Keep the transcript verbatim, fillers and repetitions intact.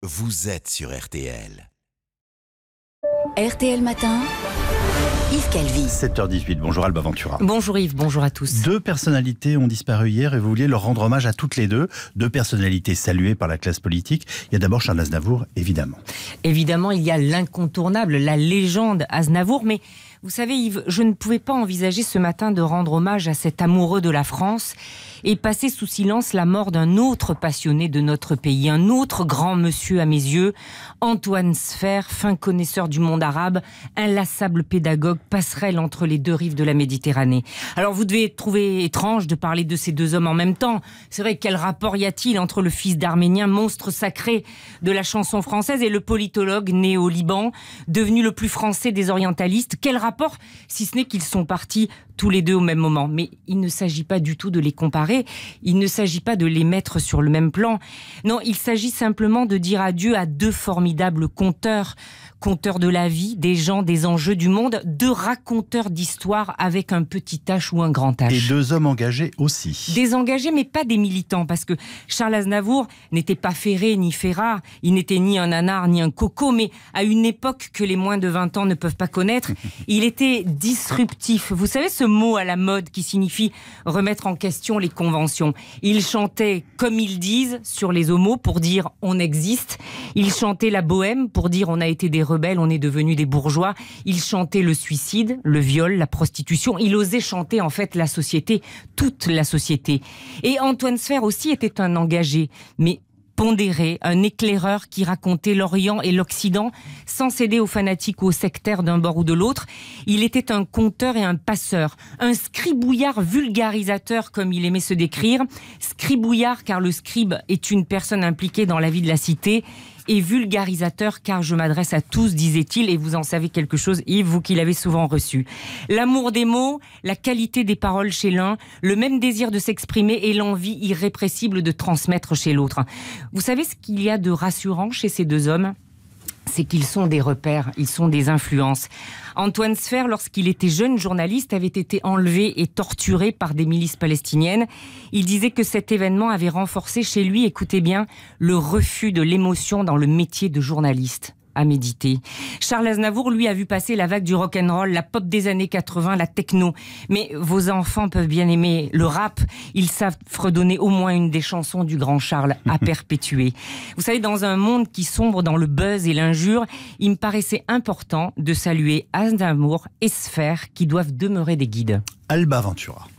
vous êtes sur R T L. R T L Matin, Yves Calvi. sept heures dix-huit, bonjour Alba Ventura. Bonjour Yves, bonjour à tous. Deux personnalités ont disparu hier et vous vouliez leur rendre hommage à toutes les deux. Deux personnalités saluées par la classe politique. Il y a d'abord Charles Aznavour, évidemment. Évidemment, il y a l'incontournable, la légende Aznavour, mais vous savez Yves, je ne pouvais pas envisager ce matin de rendre hommage à cet amoureux de la France et passer sous silence la mort d'un autre passionné de notre pays, un autre grand monsieur à mes yeux, Antoine Sfer, fin connaisseur du monde arabe, inlassable pédagogue, passerelle entre les deux rives de la Méditerranée. Alors vous devez trouver étrange de parler de ces deux hommes en même temps. C'est vrai, quel rapport y a-t-il entre le fils d'Arménien, monstre sacré de la chanson française, et le politologue né au Liban, devenu le plus français des orientalistes? Quel rapport, si ce n'est qu'ils sont partis tous les deux au même moment? Mais il ne s'agit pas du tout de les comparer, il ne s'agit pas de les mettre sur le même plan. Non, il s'agit simplement de dire adieu à deux formidables conteurs, conteurs de la vie, des gens, des enjeux du monde, deux raconteurs d'histoire avec un petit H ou un grand H. Et deux hommes engagés aussi. Des engagés, mais pas des militants, parce que Charles Aznavour n'était pas ferré ni ferrard, il n'était ni un nanar ni un coco, mais à une époque que les moins de vingt ans ne peuvent pas connaître, il était disruptif. Vous savez ce mot à la mode qui signifie remettre en question les conventions. Il chantait comme ils disent sur les homos pour dire on existe. Il chantait la bohème pour dire on a été des rebelles, on est devenus des bourgeois. Il chantait le suicide, le viol, la prostitution. Il osait chanter en fait la société, toute la société. Et Antoine Sfer aussi était un engagé, mais pondéré, un éclaireur qui racontait l'Orient et l'Occident sans céder aux fanatiques ou aux sectaires d'un bord ou de l'autre. Il était un conteur et un passeur, un scribouillard vulgarisateur comme il aimait se décrire. Scribouillard car le scribe est une personne impliquée dans la vie de la cité, et vulgarisateur car je m'adresse à tous, disait-il, et vous en savez quelque chose Yves, vous qui l'avez souvent reçu. L'amour des mots, la qualité des paroles chez l'un, le même désir de s'exprimer et l'envie irrépressible de transmettre chez l'autre. Vous savez ce qu'il y a de rassurant chez ces deux hommes ? C'est qu'ils sont des repères, ils sont des influences. Antoine Sfer, lorsqu'il était jeune journaliste, avait été enlevé et torturé par des milices palestiniennes. Il disait que cet événement avait renforcé chez lui, écoutez bien, le refus de l'émotion dans le métier de journaliste. À méditer. Charles Aznavour, lui, a vu passer la vague du rock'n'roll, la pop des années quatre-vingts, la techno. Mais vos enfants peuvent bien aimer le rap. Ils savent fredonner au moins une des chansons du grand Charles à perpétuer. Vous savez, dans un monde qui sombre dans le buzz et l'injure, il me paraissait important de saluer Aznavour et Sfer qui doivent demeurer des guides. Alba Ventura.